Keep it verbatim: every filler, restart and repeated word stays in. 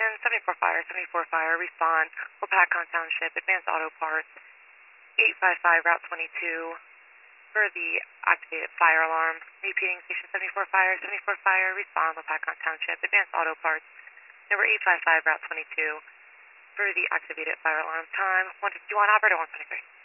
Station, seventy-four Fire, seventy-four Fire, respond, Wapakon Township, Advanced Auto Parts, eight five five, Route twenty-two, for the activated fire alarm. Repeating, Station seventy-four Fire, seventy-four Fire, respond, Wapakon Township, Advanced Auto Parts, number eight five five, Route twenty-two, for the activated fire alarm. Time, one fifty-one, operator one twenty-three.